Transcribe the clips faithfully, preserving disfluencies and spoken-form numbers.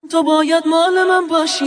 تو باید مال من باشی.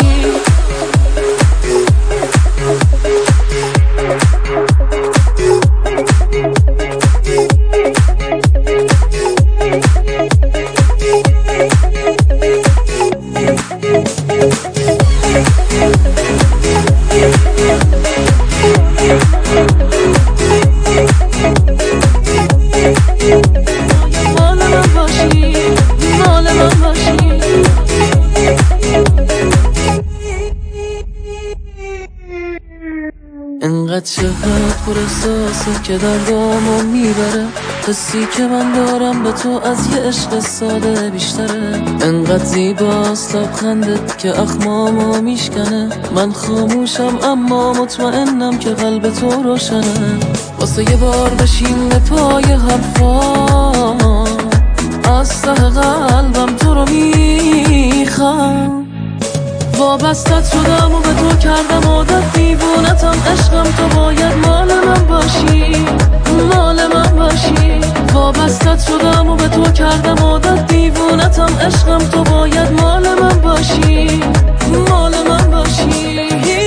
انقدر چهت پر احساسه که دردامو میبره، حسی که من دارم به تو از یه عشق ساده بیشتره. انقدر زیباست لبخندت که اخمامو میشکنه، من خاموشم اما مطمئنم که قلب تو روشنه. واسه یه بار بشین به پای حرفام، از ته قلبم تو رو میخوام. وابستت شدم و به تو کردم عادت، دیوونتم عشقم، تو باید مال من باشی، مال من باشی. وابستت شدم و به تو کردم عادت، دیوونتم عشقم، تو باید مال من باشی، مال من باشی.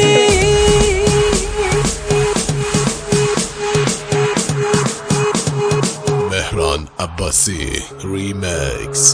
مهران عباسی ریمیکس.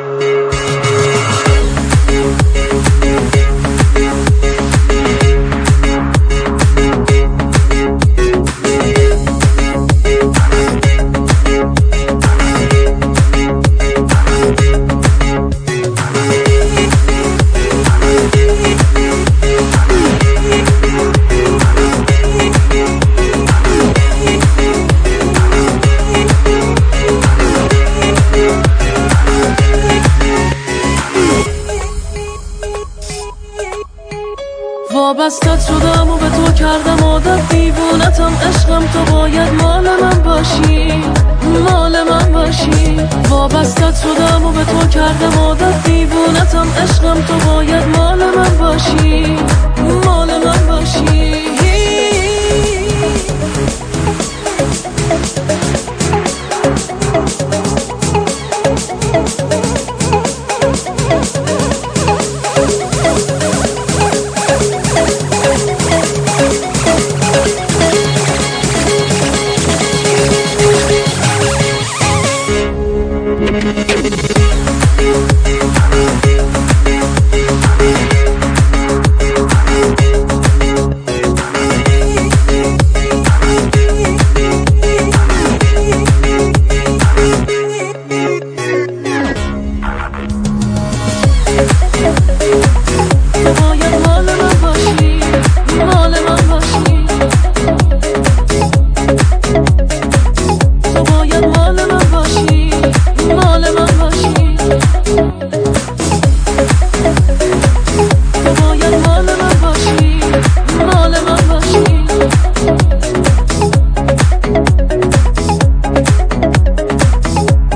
وابستت شدم و به تو کردم عادت، دیوونتم عشقم، تو باید مال من باشی، مال من باشی. وابستت شدم و به تو کردم عادت، دیوونتم عشقم، تو باید مال من باشی، مال من باشی.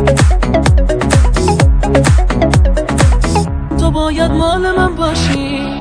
تو باید مال من باشی.